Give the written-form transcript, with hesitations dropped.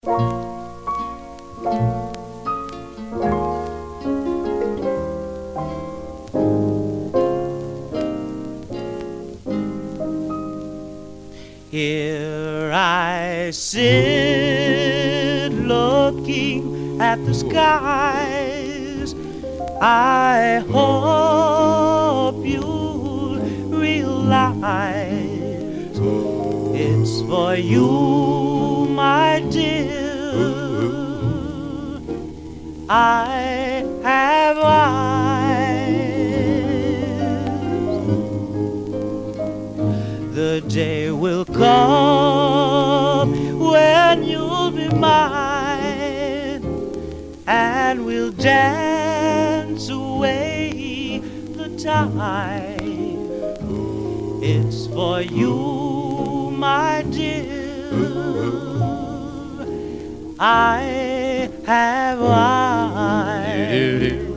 Here I sit looking at the skies. I hope you'll realize it's for you, my dear, I have eyes. The day will come when you'll be mine, and we'll dance away the time. It's for you, my dear, I have eyes.